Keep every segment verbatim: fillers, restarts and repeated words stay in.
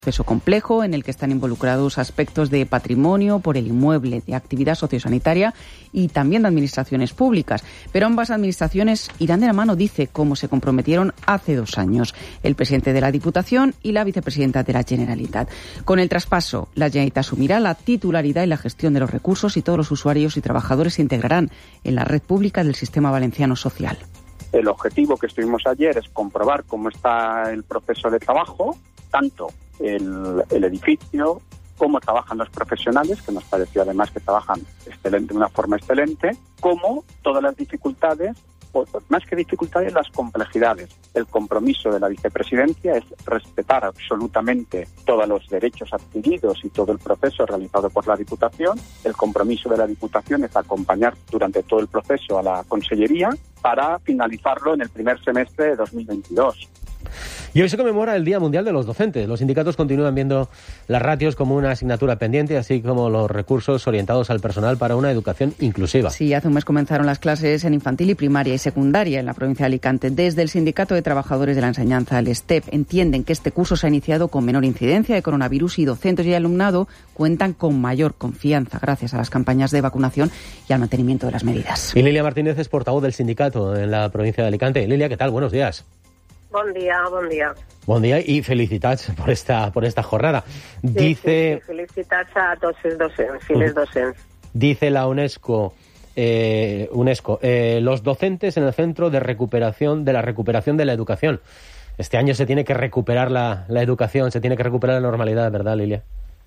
Proceso complejo en el que están involucrados aspectos de patrimonio por el inmueble, de actividad sociosanitaria y también de administraciones públicas. Pero ambas administraciones irán de la mano, dice, como se comprometieron hace dos años el presidente de la Diputación y la vicepresidenta de la Generalitat. Con el traspaso, la Generalitat asumirá la titularidad y la gestión de los recursos y todos los usuarios y trabajadores se integrarán en la red pública del sistema valenciano social. El objetivo que estuvimos ayer es comprobar cómo está el proceso de trabajo, tanto el, el edificio, cómo trabajan los profesionales, que nos pareció además que trabajan excelente, de una forma excelente, como todas las dificultades, o más que dificultades, las complejidades. El compromiso de la vicepresidencia es respetar absolutamente todos los derechos adquiridos y todo el proceso realizado por la Diputación. El compromiso de la Diputación es acompañar durante todo el proceso a la Consellería para finalizarlo en el primer semestre de dos mil veintidós. Y hoy se conmemora el Día Mundial de los Docentes. Los sindicatos continúan viendo las ratios como una asignatura pendiente, así como los recursos orientados al personal para una educación inclusiva. Sí, hace un mes comenzaron las clases en infantil y primaria y secundaria en la provincia de Alicante. Desde el Sindicato de Trabajadores de la Enseñanza, el S T E P, entienden que este curso se ha iniciado con menor incidencia de coronavirus y docentes y alumnado cuentan con mayor confianza gracias a las campañas de vacunación y al mantenimiento de las medidas. Y Lilia Martínez es portavoz del sindicato en la provincia de Alicante. Lilia, ¿qué tal? Buenos días. Bon dia, bon dia. Bon dia i felicitats por esta, por esta jornada. Dice, sí, sí, sí, felicitats a tots els docents y les docents. Dice la UNESCO, eh, UNESCO eh, los docentes en el centro de recuperación de la recuperación de la educación. Este año se tiene que recuperar la, la educación, se tiene que recuperar la normalidad, ¿verdad, Lilia?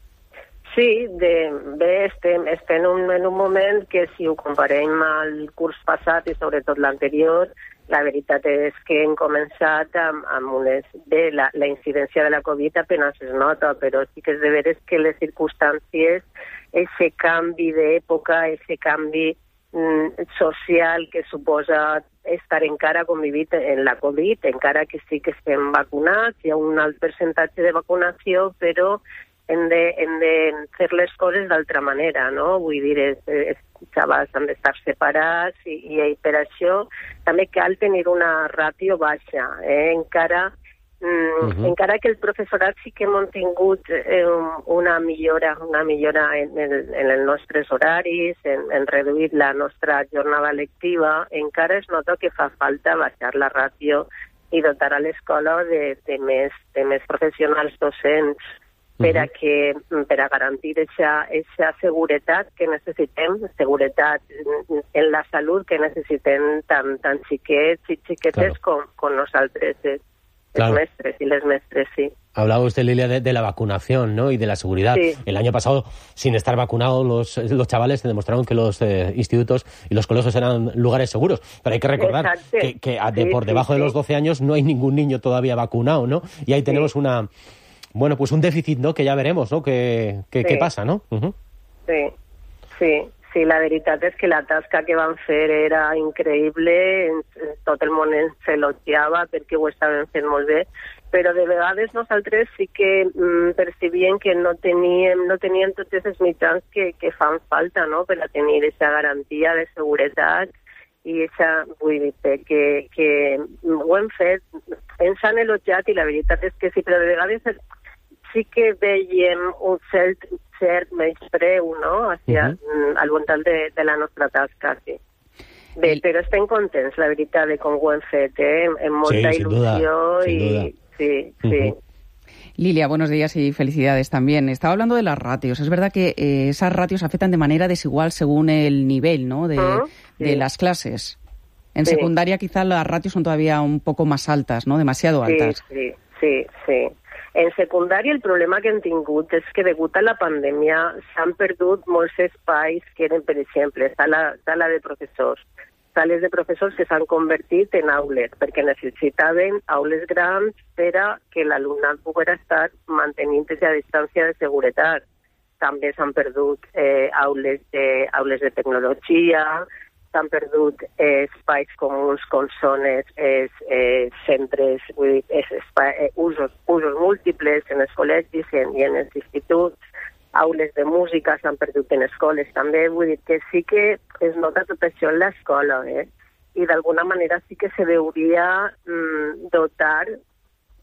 Sí, de, bé, estem, estem en, un, en un moment que si ho comparem al curs passat i sobretot l'anterior, la veritat és que hem començat amb, amb unes... Bé, la, la incidència de la Covid apenas es nota, però sí que és de veres que les circumstàncies, ese canvi d'època, ese canvi mm, social que suposa estar encara convivit en la Covid, encara que sí que estem vacunats, hi ha un alt percentatge de vacunació, però hem de, hem de fer les coses d'altra manera, no? Vull dir, és, és, els xavals han d'estar separats i, i per això també cal tenir una ràtio baixa. Eh? Encara, mm, uh-huh. encara que el professorat sí que hem tingut eh, una millora, una millora en, el, en els nostres horaris, en, en reduir la nostra jornada lectiva, encara es nota que fa falta baixar la ràtio i dotar a l'escola de, de, més, de més professionals docents, per a, que, per a garantir aquesta seguretat que necessitem, seguretat en la salut que necessitem tant, tant xiquets i xiquetes claro. com, com nosaltres, els claro. mestres i les mestres, sí. Hablaba usted, Lilia, de, de la vacunación, ¿no? Y de la seguridad. Sí. El año pasado, sin estar vacunados, los, los chavales te demostraron que los eh, institutos y los colegios eran lugares seguros. Pero hay que recordar Exacto. que, que de, sí, por debajo sí, de los doce años no hay ningún niño todavía vacunado, ¿no? Y ahí tenemos sí. una... Bueno, pues un déficit, ¿no? Que ya veremos, ¿no? ¿Qué, qué, sí. qué pasa, no? Uh-huh. Sí, sí, sí, la veritat és que la tasca que van fer era increïble, tot el món ens elogiava perquè ho estaven fent molt bé, però de vegades nosaltres sí que mm, percibíem que no teníem, no teníem tots els mitjans que, que fan falta, no?, per a tenir aquesta garantia de seguretat i això, vull dir, que, que ho hem fet, ens han elogiat i la veritat és que sí, però de vegades sí que veiem un cert, cert menyspreu, no?, hacia, uh-huh. al voltant de, de la nostra tasca, sí. Bé, El... però estem contents, la veritat, de com ho hem fet, eh? Amb molta sí, il·lusió duda, i... Sí, sí. Uh-huh. Lilia, buenos días y felicidades también. Estaba hablando de las ratios. Es verdad que eh, esas ratios afectan de manera desigual según el nivel, ¿no?, de, uh-huh. sí. de las clases. En sí. secundaria quizás las ratios son todavía un poco más altas, ¿no?, demasiado altas. Sí, sí, sí, sí. En secundària el problema que hem tingut és que degut a la pandèmia s'han perdut molts espais que eren, per exemple, sala, sala de professors, sales de professors que s'han convertit en aules, perquè necessitaven aules grans per a que l'alumnat pogués estar mantenint aquesta distància de seguretat. També s'han perdut eh, aules, de, aules de tecnologia, s'han perdut eh, espais comuns com són els eh, eh, centres, vull dir, es, eh, usos, usos múltiples en els col·legis i en, i en els instituts, aules de música s'han perdut en escoles també, vull dir que sí que es nota tot això en l'escola, eh? I d'alguna manera sí que se deuria mm, dotar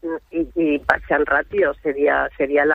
i, i baixant ràtio seria, seria la